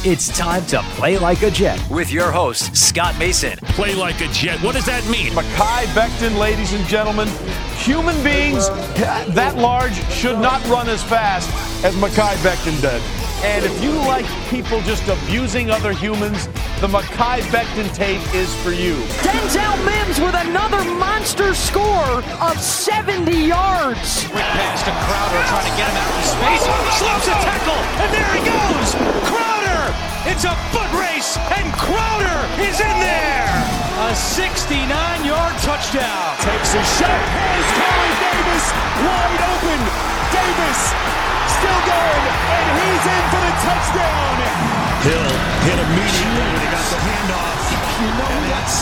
It's time to Play Like a Jet with your host, Scott Mason. Play like a Jet. What does that mean? Mekhi Becton, ladies and gentlemen. Human beings that large should not run as fast as Mekhi Becton did. And if you like people just abusing other humans, the Mekhi Becton tape is for you. Denzel Mims with another monster score of 70 yards. Quick pass to Crowder trying to get him out of space. Slows a tackle, and there he goes. Crowder! It's a foot race, and Crowder is in there. A 69-yard touchdown. Takes a shot. Here's Corey Davis wide open. Davis still going, and he's in for the touchdown. Hill hit immediately when he got the handoff. You know and that's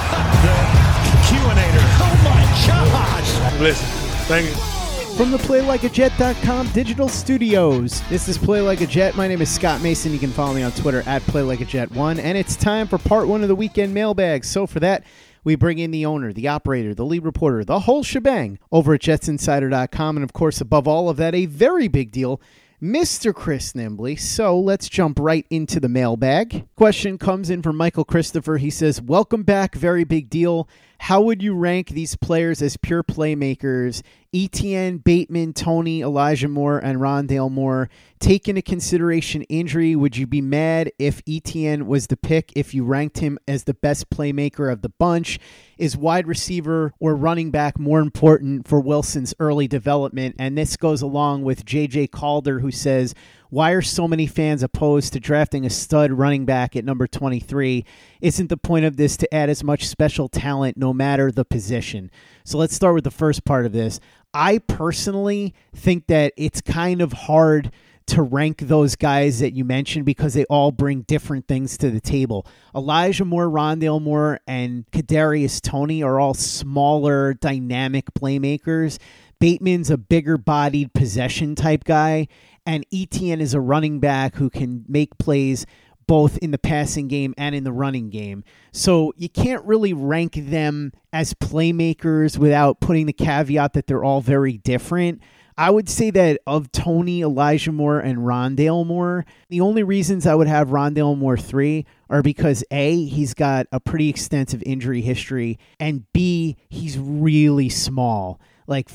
the Q-inator. Oh my gosh. Listen, thank you. From the PlayLikeAJet.com digital studios, this is Play Like a Jet. My name is Scott Mason. You can follow me on Twitter at PlayLikeAJet1. And it's time for part one of the weekend mailbag. So for that, we bring in the owner, the operator, the lead reporter, the whole shebang over at JetsInsider.com. And of course, above all of that, a very big deal, Mr. Chris Nimbley. So let's jump right into the mailbag. Question comes in from Michael Christopher. He says, welcome back, very big deal. How would you rank these players as pure playmakers? Etienne, Bateman, Toney, Elijah Moore, and Rondale Moore. Take into consideration injury. Would you be mad if Etienne was the pick if you ranked him as the best playmaker of the bunch? Is wide receiver or running back more important for Wilson's early development? And this goes along with J.J. Calder, who says, why are so many fans opposed to drafting a stud running back at number 23? Isn't the point of this to add as much special talent no matter the position? So let's start with the first part of this. I personally think that it's kind of hard to rank those guys that you mentioned because they all bring different things to the table. Elijah Moore, Rondale Moore, and Kadarius Toney are all smaller, dynamic playmakers. Bateman's a bigger-bodied possession type guy, and Etienne is a running back who can make plays both in the passing game and in the running game. So you can't really rank them as playmakers without putting the caveat that they're all very different. I would say that of Toney, Elijah Moore, and Rondale Moore, the only reasons I would have Rondale Moore 3 are because A, he's got a pretty extensive injury history, and B, he's really small. Like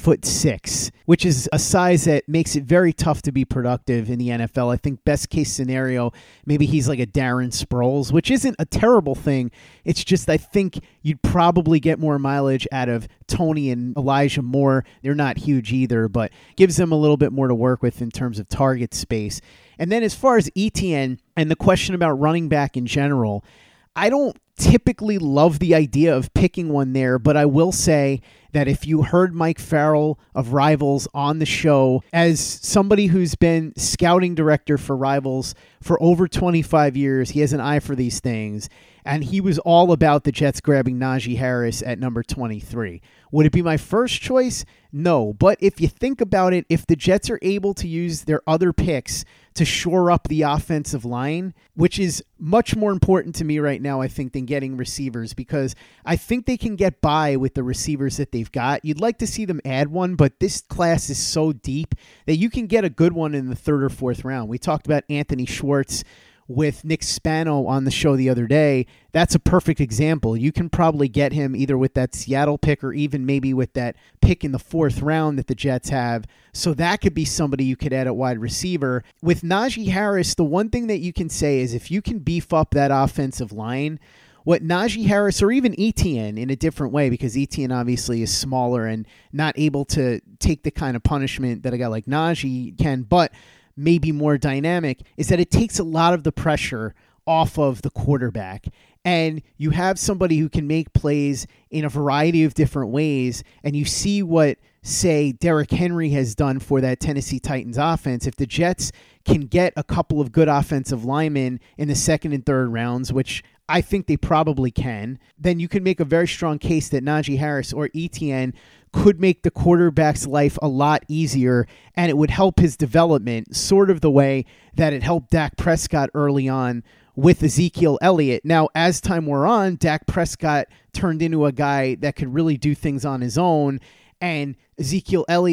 5'6", which is a size that makes it very tough to be productive in the NFL. I think best case scenario, maybe he's like a Darren Sproles, which isn't a terrible thing. It's just I think you'd probably get more mileage out of Toney and Elijah Moore. They're not huge either, but gives them a little bit more to work with in terms of target space. And then as far as Etienne and the question about running back in general, I don't typically love the idea of picking one there, but I will say that if you heard Mike Farrell of Rivals on the show, as somebody who's been scouting director for Rivals for over 25 years, he has an eye for these things, and he was all about the Jets grabbing Najee Harris at number 23. Would it be my first choice? No, but if you think about it, if the Jets are able to use their other picks to shore up the offensive line, which is much more important to me right now, I think, than getting receivers, because I think they can get by with the receivers that they've got. You'd like to see them add one, but this class is so deep that you can get a good one in the third or fourth round. We talked about Anthony Schwartz with Nick Spano on the show the other day. That's a perfect example. You can probably get him either with that Seattle pick or even maybe with that pick in the fourth round that the Jets have. So that could be somebody you could add at wide receiver. With Najee Harris, the one thing that you can say is if you can beef up that offensive line, what Najee Harris or even Etienne in a different way, because Etienne obviously is smaller and not able to take the kind of punishment that a guy like Najee can, but maybe more dynamic, is that it takes a lot of the pressure off of the quarterback. And you have somebody who can make plays in a variety of different ways. And you see what, say, Derrick Henry has done for that Tennessee Titans offense. If the Jets can get a couple of good offensive linemen in the second and third rounds, which I think they probably can, then you can make a very strong case that Najee Harris or Etienne could make the quarterback's life a lot easier, and it would help his development sort of the way that it helped Dak Prescott early on with Ezekiel Elliott. Now, as time wore on, Dak Prescott turned into a guy that could really do things on his own, and Ezekiel Elliott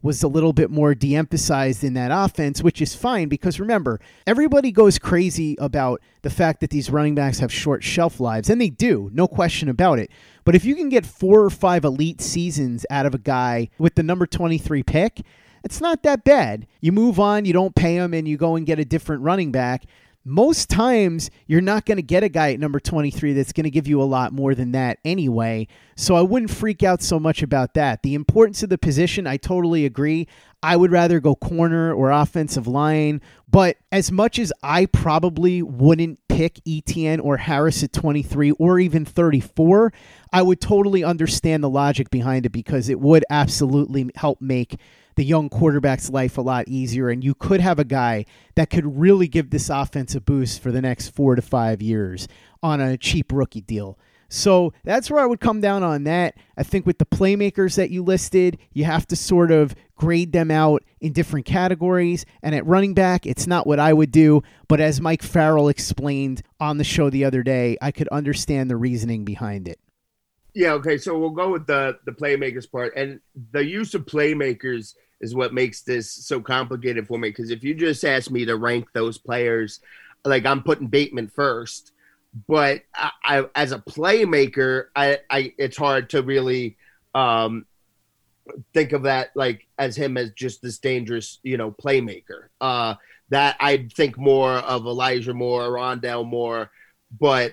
was a little bit more de-emphasized in that offense, which is fine because remember, everybody goes crazy about the fact that these running backs have short shelf lives, and they do, no question about it. But if you can get 4 or 5 elite seasons out of a guy with the number 23 pick, it's not that bad. You move on, you don't pay him, and you go and get a different running back. Most times, you're not going to get a guy at number 23 that's going to give you a lot more than that anyway. So I wouldn't freak out so much about that. The importance of the position, I totally agree. I would rather go corner or offensive line. But as much as I probably wouldn't pick Etienne or Harris at 23 or even 34, I would totally understand the logic behind it because it would absolutely help make the young quarterback's life a lot easier, and you could have a guy that could really give this offense a boost for the next 4 to 5 years on a cheap rookie deal. So that's where I would come down on that. I think with the playmakers that you listed, you have to sort of grade them out in different categories. And at running back, it's not what I would do. But as Mike Farrell explained on the show the other day, I could understand the reasoning behind it. Yeah, okay, so we'll go with the playmakers part. And the use of playmakers is what makes this so complicated for me. Because if you just ask me to rank those players, like I'm putting Bateman first. But I as a playmaker, I it's hard to really think of that like as him as just this dangerous, playmaker. That I'd think more of Elijah Moore, Rondale Moore, but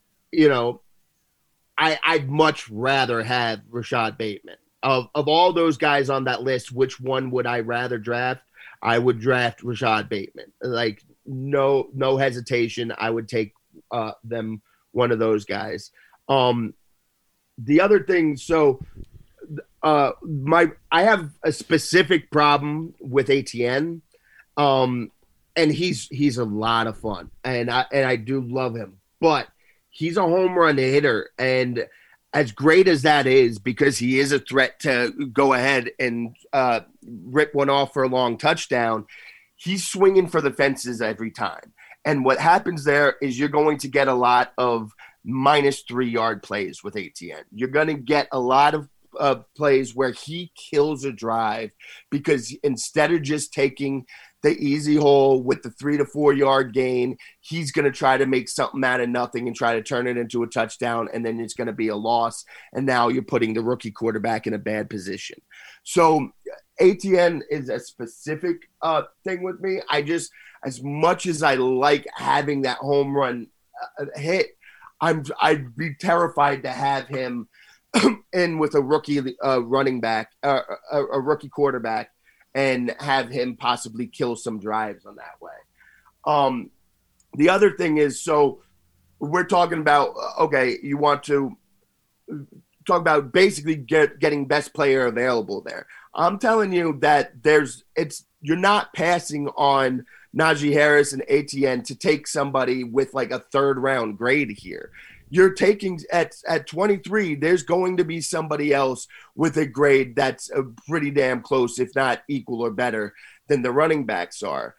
I'd much rather have Rashad Bateman. Of all those guys on that list, which one would I rather draft? I would draft Rashad Bateman. Like no hesitation. I would take them one of those guys. The other thing, I have a specific problem with Etienne, and he's a lot of fun, and I do love him, but he's a home run hitter, and as great as that is, because he is a threat to go ahead and rip one off for a long touchdown, he's swinging for the fences every time. And what happens there is you're going to get a lot of minus 3-yard plays with Etienne. You're going to get a lot of plays where he kills a drive because instead of just taking the easy hole with the 3 to 4 yard gain, he's going to try to make something out of nothing and try to turn it into a touchdown, and then it's going to be a loss. And now you're putting the rookie quarterback in a bad position. So Etienne is a specific thing with me. As much as I like having that home run hit, I'd be terrified to have him in with a rookie running back, a rookie quarterback, and have him possibly kill some drives on that way. The other thing is, so we're talking about, okay, you want to talk about basically getting best player available there. I'm telling you that you're not passing on Najee Harris and Etienne to take somebody with like a 3rd round grade here. You're taking at 23, there's going to be somebody else with a grade that's pretty damn close, if not equal or better than the running backs are.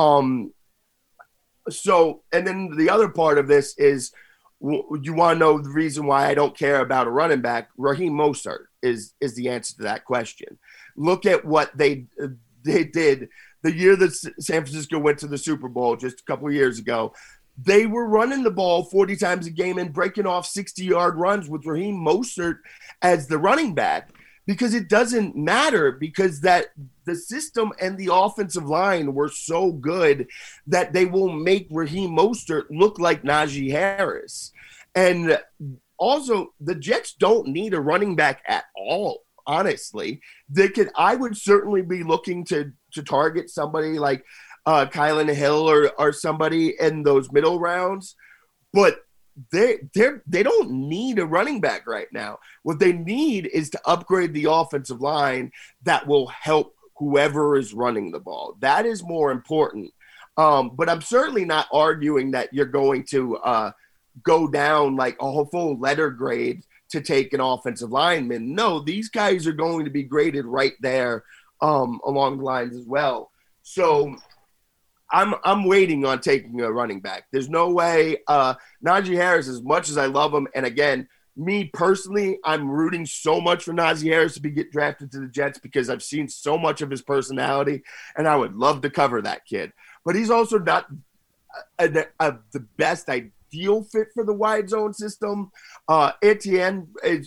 So, and then the other part of this is, you want to know the reason why I don't care about a running back? Raheem Mostert is the answer to that question. Look at what they did the year that San Francisco went to the Super Bowl just a couple of years ago. They were running the ball 40 times a game and breaking off 60-yard runs with Raheem Mostert as the running back, because it doesn't matter, because that the system and the offensive line were so good that they will make Raheem Mostert look like Najee Harris. And also, the Jets don't need a running back at all, honestly. I would certainly be looking to target somebody like Kylan Hill or somebody in those middle rounds, but they don't need a running back right now. What they need is to upgrade the offensive line that will help whoever is running the ball. That is more important. But I'm certainly not arguing that you're going to go down like a whole full letter grade to take an offensive lineman. No, these guys are going to be graded right there along the lines as well. So I'm waiting on taking a running back. There's no way. Najee Harris, as much as I love him, and again, me personally, I'm rooting so much for Najee Harris to get drafted to the Jets because I've seen so much of his personality, and I would love to cover that kid. But he's also not the best ideal fit for the wide zone system. Etienne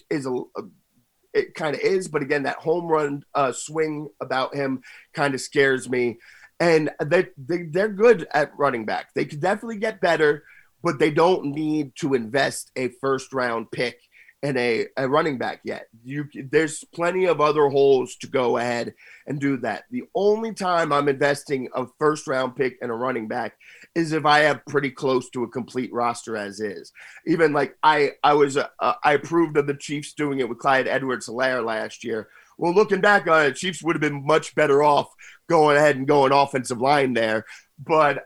it kind of is, but again, that home run swing about him kind of scares me. And they're good at running back. They could definitely get better, but they don't need to invest a first-round pick in a running back yet. There's plenty of other holes to go ahead and do that. The only time I'm investing a first-round pick in a running back is if I have pretty close to a complete roster as is. Even like I approved of the Chiefs doing it with Clyde Edwards-Helaire last year. Well, looking back on it, Chiefs would have been much better off going ahead and going offensive line there. But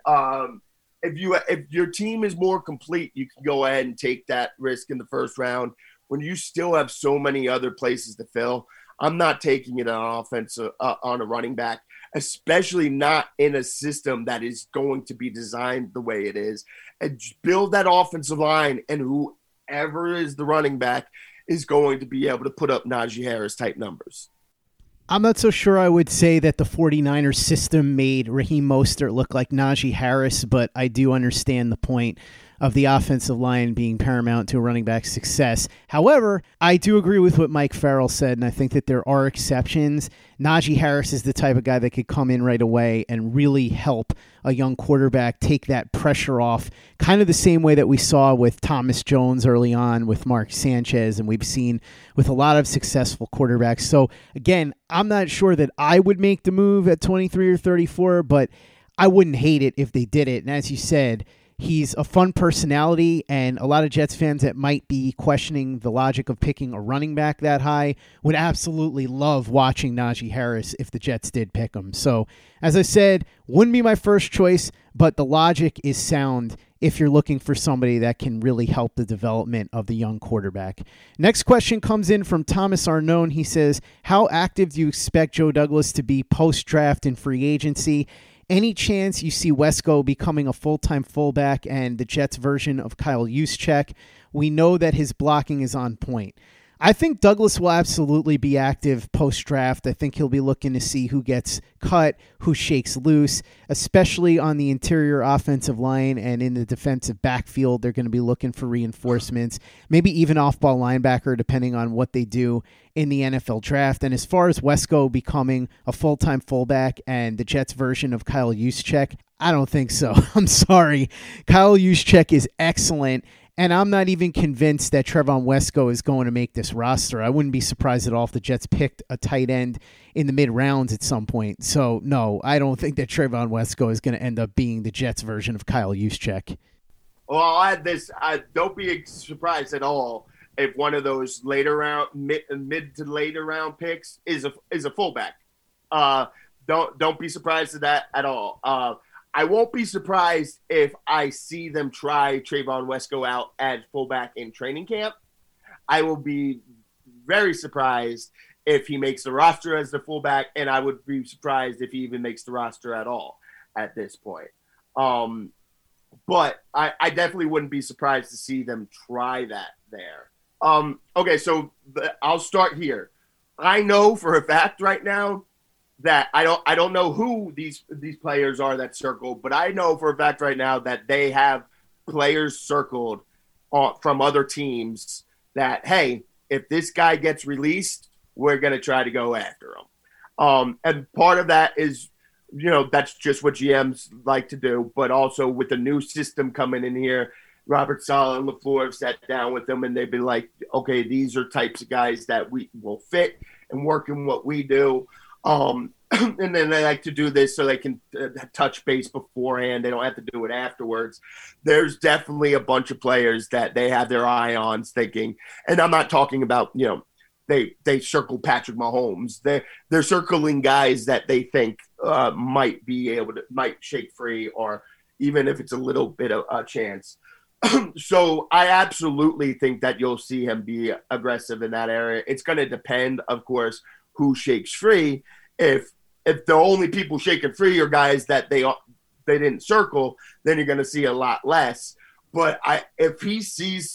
if your team is more complete, you can go ahead and take that risk in the first round. When you still have so many other places to fill, I'm not taking it on offense on a running back, especially not in a system that is going to be designed the way it is. And build that offensive line, and whoever is the running back is going to be able to put up Najee Harris type numbers. I'm not so sure I would say that the 49ers system made Raheem Mostert look like Najee Harris, but I do understand the point of the offensive line being paramount to a running back's success. However, I do agree with what Mike Farrell said, and I think that there are exceptions. Najee Harris is the type of guy that could come in right away and really help a young quarterback take that pressure off, kind of the same way that we saw with Thomas Jones early on with Mark Sanchez, and we've seen with a lot of successful quarterbacks. So again, I'm not sure that I would make the move at 23 or 34, but I wouldn't hate it if they did it. And as you said, he's a fun personality, and a lot of Jets fans that might be questioning the logic of picking a running back that high would absolutely love watching Najee Harris if the Jets did pick him. So, as I said, wouldn't be my first choice, but the logic is sound if you're looking for somebody that can really help the development of the young quarterback. Next question comes in from Thomas Arnone. He says, how active do you expect Joe Douglas to be post-draft and free agency? Any chance you see Wesco becoming a full-time fullback and the Jets' version of Kyle Juszczyk? We know that his blocking is on point. I think Douglas will absolutely be active post-draft. I think he'll be looking to see who gets cut, who shakes loose, especially on the interior offensive line and in the defensive backfield. They're going to be looking for reinforcements, maybe even off-ball linebacker, depending on what they do in the NFL draft. And as far as Wesco becoming a full-time fullback and the Jets' version of Kyle Juszczyk, I don't think so. I'm sorry. Kyle Juszczyk is excellent, and I'm not even convinced that Trevon Wesco is going to make this roster. I wouldn't be surprised at all if the Jets picked a tight end in the mid-rounds at some point. So, no, I don't think that Trevon Wesco is going to end up being the Jets' version of Kyle Juszczyk. Well, I'll add this. Don't be surprised at all if one of those later round, mid to later round picks is a fullback. Don't be surprised at that at all. I won't be surprised if I see them try Trevon Wesco out as fullback in training camp. I will be very surprised if he makes the roster as the fullback, and I would be surprised if he even makes the roster at all at this point. But I definitely wouldn't be surprised to see them try that there. Okay, so I'll start here. I know for a fact right now that I don't know who these players are that circled, but I know for a fact right now that they have players circled from other teams that, hey, if this guy gets released, we're going to try to go after him. And part of that is, that's just what GMs like to do, but also with the new system coming in here, Robert Saleh and LaFleur have sat down with them, and they've been like, okay, these are types of guys that we will fit and work in what we do. And then they like to do this so they can touch base beforehand. They don't have to do it afterwards. There's definitely a bunch of players that they have their eye on thinking, and I'm not talking about, they circle Patrick Mahomes. They're circling guys that they think might shake free, or even if it's a little bit of a chance. So I absolutely think that you'll see him be aggressive in that area. It's going to depend, of course, who shakes free. If the only people shaking free are guys that they didn't circle, then you're going to see a lot less. But if he sees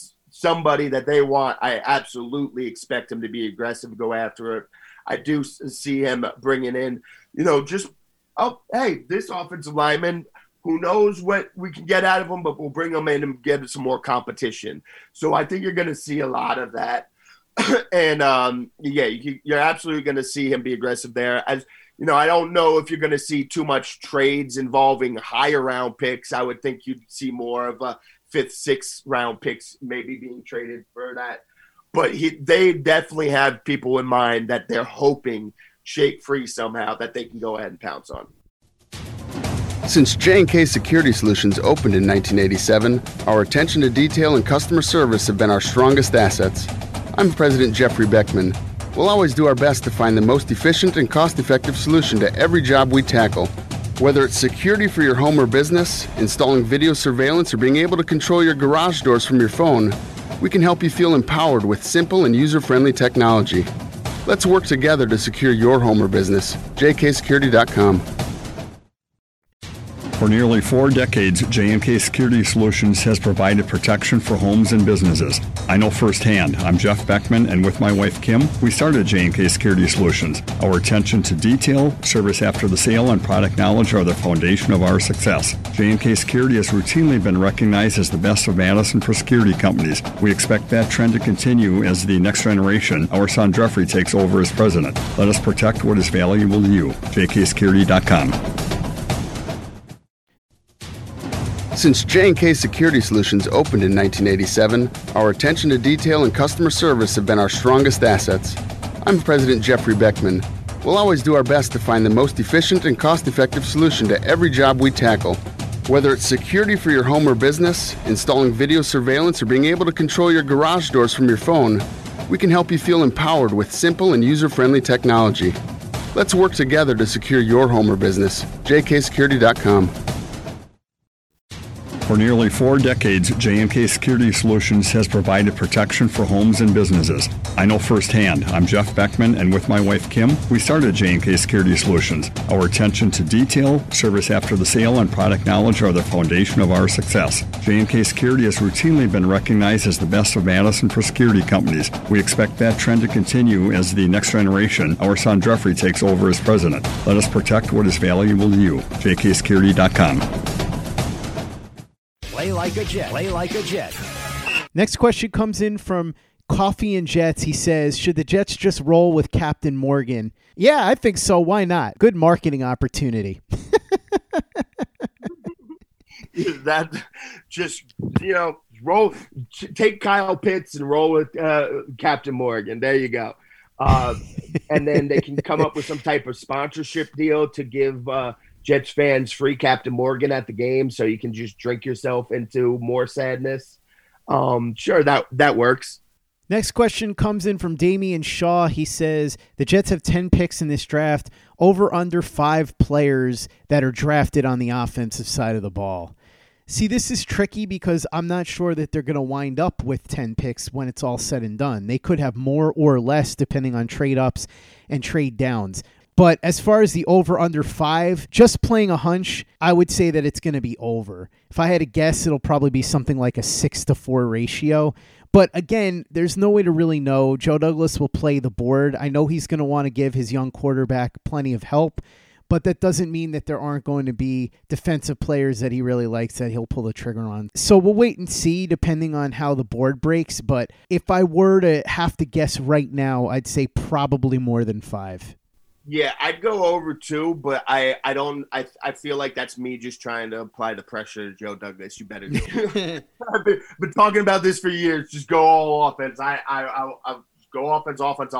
somebody that they want, I absolutely expect him to be aggressive, go after it. I do see him bringing in, this offensive lineman, who knows what we can get out of him, but we'll bring him in and get some more competition. So I think you're going to see a lot of that. And, you're absolutely going to see him be aggressive there. As I don't know if you're going to see too much trades involving higher round picks. I would think you'd see more of a 5th, 6th round picks maybe being traded for that. But they definitely have people in mind that they're hoping shake free somehow that they can go ahead and pounce on. Since J&K Security Solutions opened in 1987, our attention to detail and customer service have been our strongest assets. I'm President Jeffrey Beckman. We'll always do our best to find the most efficient and cost-effective solution to every job we tackle. Whether it's security for your home or business, installing video surveillance, or being able to control your garage doors from your phone, we can help you feel empowered with simple and user-friendly technology. Let's work together to secure your home or business. jksecurity.com. For nearly 4 decades, J&K Security Solutions has provided protection for homes and businesses. I know firsthand. I'm Jeff Beckman, and with my wife Kim, we started J&K Security Solutions. Our attention to detail, service after the sale, and product knowledge are the foundation of our success. J&K Security has routinely been recognized as the best of Madison for security companies. We expect that trend to continue as the next generation, our son Jeffrey, takes over as president. Let us protect what is valuable to you. jksecurity.com. Since J&K Security Solutions opened in 1987, our attention to detail and customer service have been our strongest assets. I'm President Jeffrey Beckman. We'll always do our best to find the most efficient and cost-effective solution to every job we tackle. Whether it's security for your home or business, installing video surveillance, or being able to control your garage doors from your phone, we can help you feel empowered with simple and user-friendly technology. Let's work together to secure your home or business. jksecurity.com. For nearly 4 decades, J&K Security Solutions has provided protection for homes and businesses. I know firsthand. I'm Jeff Beckman, and with my wife Kim, we started J&K Security Solutions. Our attention to detail, service after the sale, and product knowledge are the foundation of our success. J&K Security has routinely been recognized as the best of Madison for security companies. We expect that trend to continue as the next generation, our son Jeffrey, takes over as president. Let us protect what is valuable to you. jksecurity.com. Play like a Jet. Play like a Jet. Next question comes in from Coffee and Jets. He says, should the Jets just roll with Captain Morgan? Yeah, I think so. Why not? Good marketing opportunity. That just, roll, take Kyle Pitts and roll with Captain Morgan. There you go. And then they can come up with some type of sponsorship deal to give Jets fans free Captain Morgan at the game, so you can just drink yourself into more sadness. Sure, that works. Next question comes in from Damian Shaw. He says, the Jets have 10 picks in this draft, over under 5 players that are drafted on the offensive side of the ball. See, this is tricky because I'm not sure that they're going to wind up with 10 picks when it's all said and done. They could have more or less depending on trade ups and trade downs. But as far as the over under 5, just playing a hunch, I would say that it's going to be over. If I had to guess, it'll probably be something like a 6-4 ratio. But again, there's no way to really know. Joe Douglas will play the board. I know he's going to want to give his young quarterback plenty of help, but that doesn't mean that there aren't going to be defensive players that he really likes that he'll pull the trigger on. So we'll wait and see depending on how the board breaks. But if I were to have to guess right now, I'd say probably more than 5. Yeah, I'd go over 2, but I feel like that's me just trying to apply the pressure to Joe Douglas. You better do it. I've been talking about this for years. Just go all offense. I'll go offense.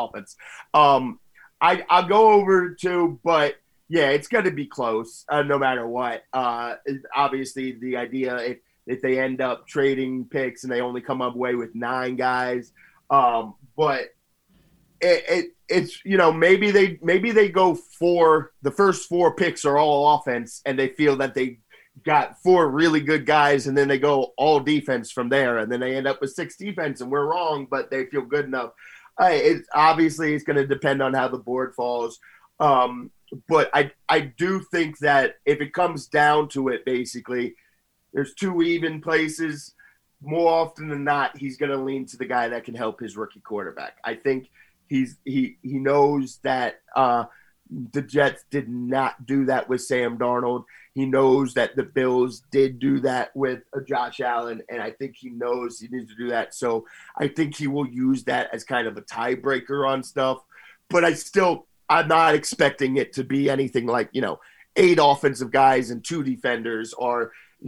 I'll go over 2, but yeah, it's going to be close no matter what. Obviously, the idea if they end up trading picks and they only come away with 9 guys, but it's maybe they go for the first 4 picks are all offense and they feel that they got 4 really good guys and then they go all defense from there and then they end up with 6 defense and we're wrong, but they feel good enough. It's going to depend on how the board falls. But I do think that if it comes down to it, basically there's 2 even places. more often than not, he's going to lean to the guy that can help his rookie quarterback. I think he knows that the Jets did not do that with Sam Darnold. He knows that the Bills did do that with Josh Allen, and I think he knows he needs to do that. So I think he will use that as kind of a tiebreaker on stuff. But I'm not expecting it to be anything like, 8 offensive guys and 2 defenders, or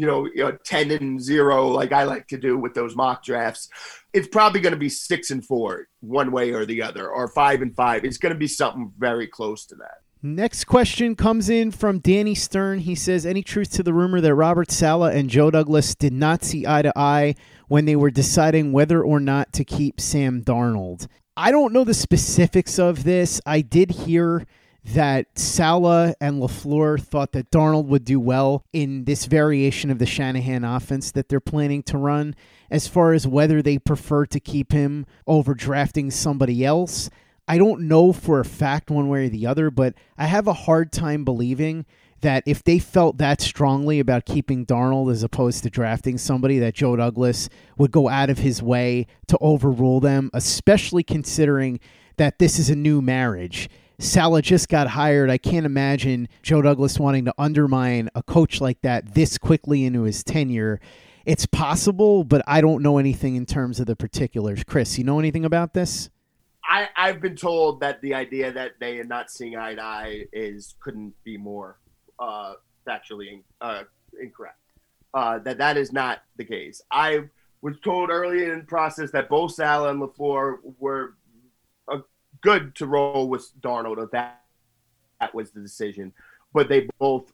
10-0 like I like to do with those mock drafts. It's probably going to be 6-4 one way or the other, or 5-5. It's going to be something very close to that. Next question comes in from Danny Stern. He says, any truth to the rumor that Robert Saleh and Joe Douglas did not see eye to eye when they were deciding whether or not to keep Sam Darnold? I don't know the specifics of this. I did hear that Saleh and LaFleur thought that Darnold would do well in this variation of the Shanahan offense that they're planning to run. As far as whether they prefer to keep him over drafting somebody else, I don't know for a fact one way or the other, but I have a hard time believing that if they felt that strongly about keeping Darnold as opposed to drafting somebody, that Joe Douglas would go out of his way to overrule them, especially considering that this is a new marriage. Saleh just got hired. I can't imagine Joe Douglas wanting to undermine a coach like that this quickly into his tenure. It's possible, but I don't know anything in terms of the particulars. Chris, you know anything about this? I've been told that the idea that they are not seeing eye to eye couldn't be more factually incorrect. That is not the case. I was told early in the process that both Saleh and LaFleur were good to roll with Darnold, if that was the decision. But they both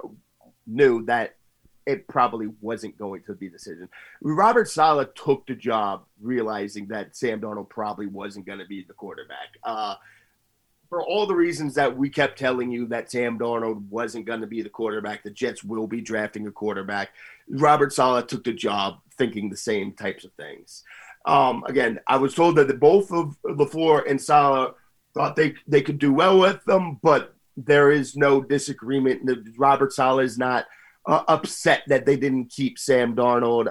knew that it probably wasn't going to be the decision. Robert Saleh took the job realizing that Sam Darnold probably wasn't going to be the quarterback. For all the reasons that we kept telling you that Sam Darnold wasn't going to be the quarterback, the Jets will be drafting a quarterback, Robert Saleh took the job thinking the same types of things. Again, I was told that both of LaFleur and Saleh thought they could do well with them, but there is no disagreement. Robert Saleh is not upset that they didn't keep Sam Darnold.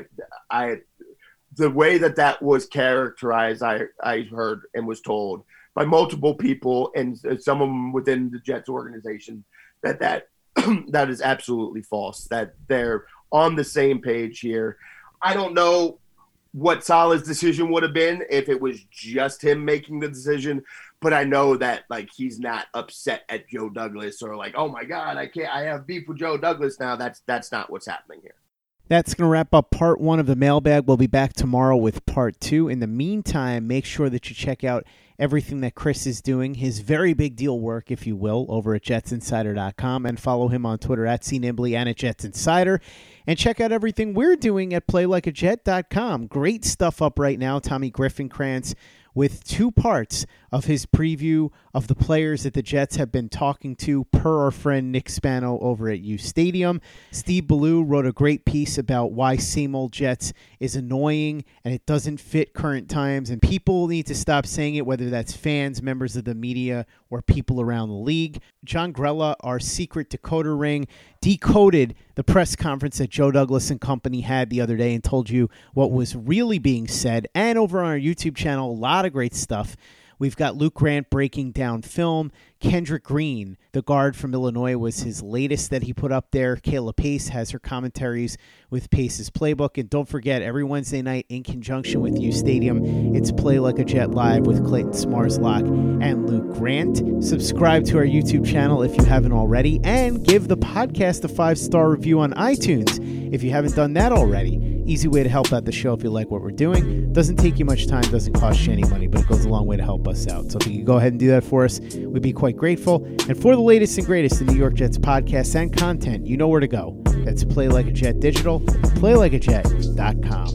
The way that was characterized, I heard and was told by multiple people, and some of them within the Jets organization, that is absolutely false, that they're on the same page here. I don't know what Saleh's decision would have been if it was just him making the decision, but I know that he's not upset at Joe Douglas or oh my God, I have beef with Joe Douglas now. That's not what's happening here. That's going to wrap up part 1 of the mailbag. We'll be back tomorrow with part 2. In the meantime, make sure that you check out everything that Chris is doing, his very big deal work, if you will, over at jetsinsider.com, and follow him on Twitter at CNimbly and at JetsInsider. And check out everything we're doing at PlayLikeAJet.com. Great stuff up right now. Tommy Griffinkrantz with 2 parts of his preview of the players that the Jets have been talking to, per our friend Nick Spano over at U Stadium. Steve Ballou wrote a great piece about why same old Jets is annoying and it doesn't fit current times, and people need to stop saying it, whether that's fans, members of the media, or people around the league. John Grella, our secret decoder ring, decoded the press conference that Joe Douglas and company had the other day and told you what was really being said. And over on our YouTube channel, a lot of great stuff. We've got Luke Grant breaking down film. Kendrick Green, the guard from Illinois, was his latest that he put up there. Kayla Pace has her commentaries with Pace's Playbook. And don't forget, every Wednesday night in conjunction with U Stadium, it's Play Like a Jet Live with Clayton Smarslock and Luke Grant. Subscribe to our YouTube channel if you haven't already, and give the podcast a 5-star review on iTunes if you haven't done that already. Easy way to help out the show if you like what we're doing. Doesn't take you much time, doesn't cost you any money, but it goes a long way to help us out. So if you could go ahead and do that for us, we'd be quite grateful. And for the latest and greatest in New York Jets podcasts and content, you know where to go. That's Play Like a Jet Digital, PlayLikeAJet.com.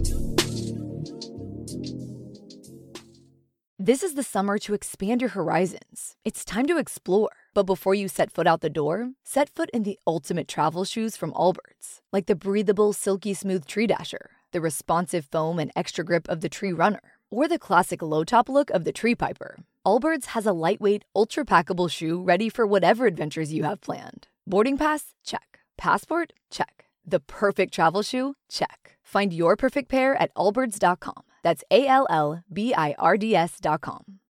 This is the summer to expand your horizons. It's time to explore. But before you set foot out the door, set foot in the ultimate travel shoes from Allbirds. Like the breathable, silky smooth Tree Dasher, the responsive foam and extra grip of the Tree Runner, or the classic low-top look of the Tree Piper. Allbirds has a lightweight, ultra-packable shoe ready for whatever adventures you have planned. Boarding pass? Check. Passport? Check. The perfect travel shoe? Check. Find your perfect pair at Allbirds.com. That's ALLBIRDS.com.